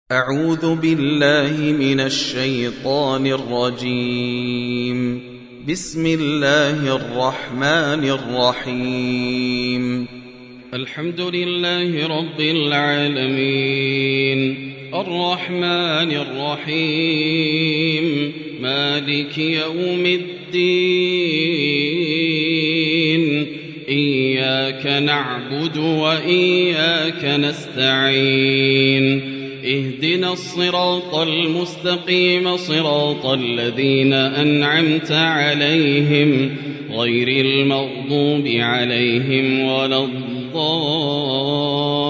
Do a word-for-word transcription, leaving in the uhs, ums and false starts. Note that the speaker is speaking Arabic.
أعوذ بالله من الشيطان الرجيم. بسم الله الرحمن الرحيم. الحمد لله رب العالمين، الرحمن الرحيم، مالك يوم الدين، إياك نعبد وإياك نستعين، اهدنا الصراط المستقيم، صراط الذين أنعمت عليهم غير المغضوب عليهم ولا الضالين.